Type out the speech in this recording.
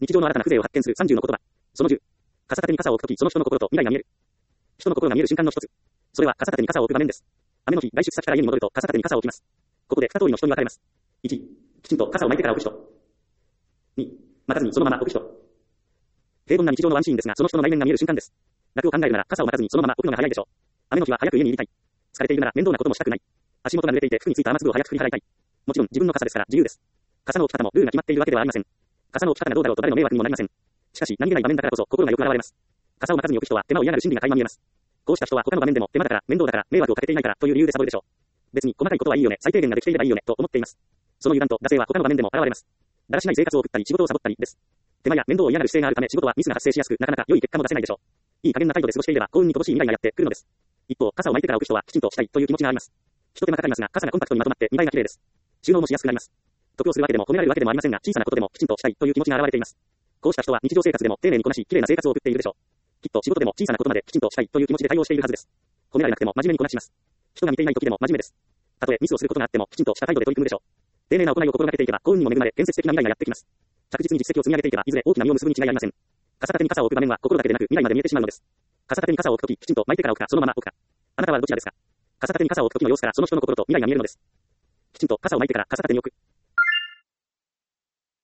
日常の新たな風情を発見する30の言葉。その10。傘立てに傘を置くとき、その人の心と未来が見える。人の心が見える瞬間の一つ。それは傘立てに傘を置く場面です。雨の日、外出先から家に戻ると傘立てに傘を置きます。ここで二通りの人に分かれます。1、きちんと傘を巻いてから置く人。2、待たずにそのまま置く人。平凡な日常のワンシーンですが、その人の内面が見える瞬間です。楽を考えるなら傘を待たずにそのまま置くのが早いでしょう。雨の日は早く家にいりたい。疲れているなら面倒なこともしたくない。足元が濡れていて服についた雨粒を早く振り払いたい。もちろん自分の傘ですから自由です。傘の置き方もルールが決まっているわけではありません。傘の置き方がどうだろうと誰の迷惑にもなりません。しかし何気ない場面だからこそ心がよく現れます。傘を待たずに置く人は手間を嫌がる心理が垣間見えます。こうした人は他の場面でも手間だから面倒だから迷惑をかけていないからという理由でサボるでしょう。別に細かいことはいいよね、最低限ができていればいいよねと思っています。その油断と惰性は他の場面でも現れます。だらしない生活を送ったり仕事をサボったりです。手間や面倒を嫌がる姿勢があるため仕事はミスが発生しやすくなかなか良い結果も出せないでしょう。いい加減な態度で過ごしていれば幸運に乏しい未来がやってくるのです。一方、傘を巻いてから置く人はきちんとしたいという気持ちがあります。一手間かかりますが傘がコンパクトにまとまって見栄えが綺麗です。収納もしやすくなります。得をするわけでも褒められるわけでもありませんが小さなことでもきちんとしたいという気持ちが現れています。こうした人は日常生活でも丁寧にこなし綺麗な生活を送っているでしょう。きっと仕事でも小さなことまできちんとしたいという気持ちで対応しているはずです。褒められなくても真面目にこなします。人が見ていない時でも真面目です。たとえミスをすることがあってもきちんとした態度で取り組むでしょう。丁寧な行いを心がけていけば幸運にも恵まれ建設的な未来がやってきます。着実に実績を積み上げていけばいずれ大きな実を結ぶに違いありません。傘立てに傘を置く場面は心だけでなく未来まで見えてしまうのです。傘立てに傘を置くとききちんと巻いてから置くかそのまま置くか。あなたはどちらですか？傘立てに傘を置くときの様子からその人の心と未来が見えるのです。きちんと傘を巻いてから傘立てに置く。